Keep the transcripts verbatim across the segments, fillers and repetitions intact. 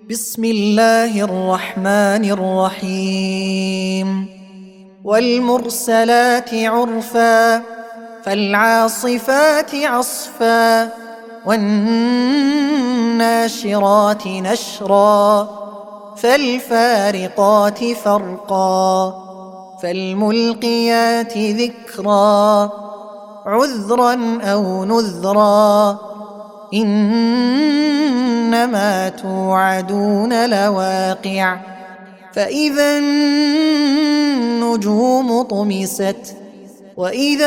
بسم الله الرحمن الرحيم والمرسلات عرفا فالعاصفات عصفا والناشرات نشرا فالفارقات فرقا فالملقيات ذكرا عذرا أو نذرا إنما توعدون لواقع فإذا النجوم طمست وإذا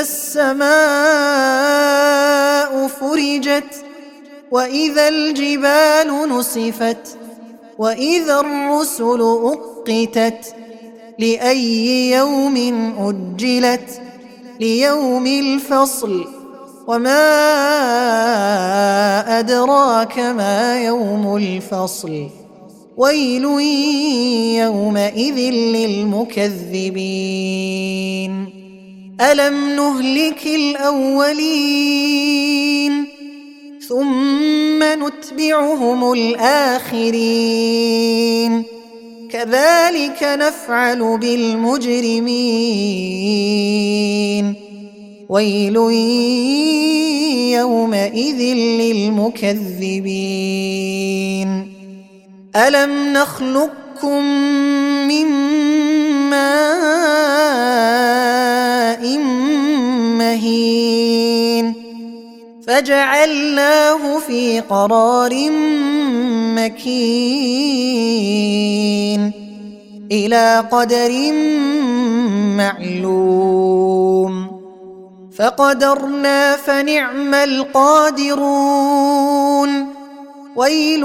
السماء فرجت وإذا الجبال نسفت وإذا الرسل أقتت لأي يوم أجلت ليوم الفصل وما أدراك ما يوم الفصل ويل يومئذ للمكذبين ألم نهلك الأولين ثم نتبعهم الآخرين كذلك نفعل بالمجرمين ويل يومئذ للمكذبين ألم نخلقكم من ماء مهين فجعلناه في قرار مكين إلى قدر معلوم فقدرنا فنعم القادرون ويل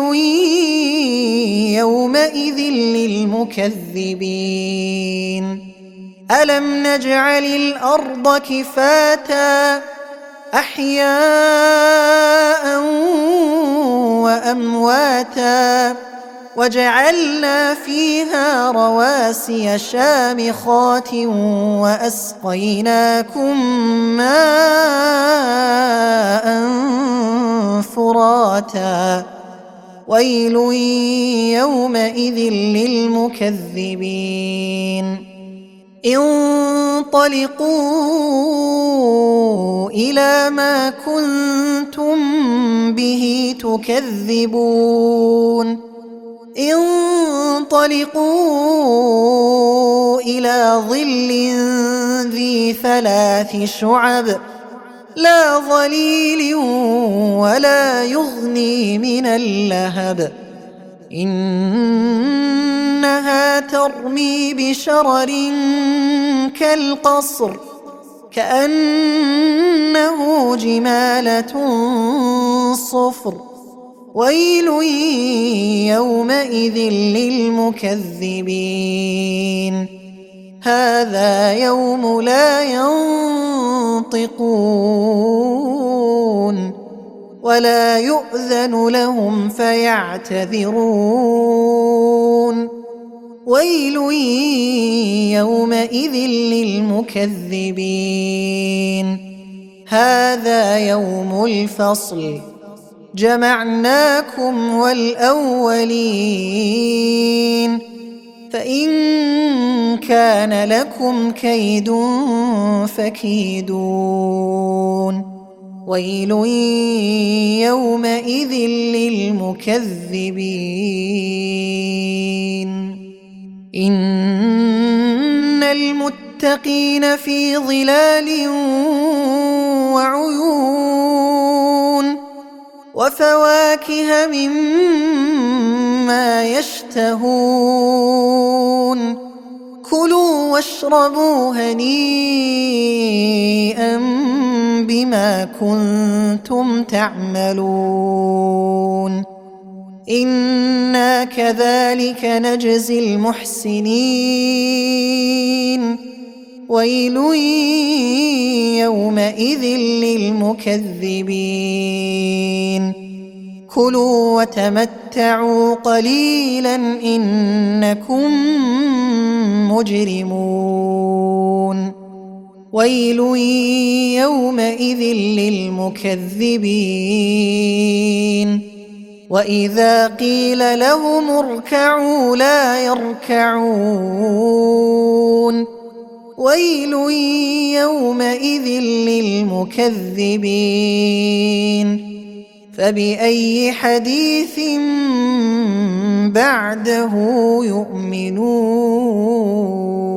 يومئذ للمكذبين ألم نجعل الأرض كفاتا أحياء وأمواتا وجعلنا فيها رواسي شامخات وأسقيناكم ماء فراتا ويل يومئذ للمكذبين انطلقوا إلى ما كنتم به تكذبون انطلقوا إلى ظل ذي ثلاث شعب لا ظليل ولا يغني من اللهب إنها ترمي بشرر كالقصر كأنه جمالة صفر ويل يومئذ للمكذبين هذا يوم لا ينطقون ولا يؤذن لهم فيعتذرون ويل يومئذ للمكذبين هذا يوم الفصل جمعناكم والأولين فإن كان لكم كيد فكيدون ويل يومئذ للمكذبين إن المتقين في ظلال وعيون وفواكه مما يشتهون كلوا واشربوا هنيئا بما كنتم تعملون إنا كذلك نجزي المحسنين ويل يومئذ للمكذبين كلوا وتمتعوا قليلا إنكم مجرمون ويل يومئذ للمكذبين وإذا قيل لهم اركعوا لا يركعون ويل يومئذ للمكذبين فبأي حديث بعده يؤمنون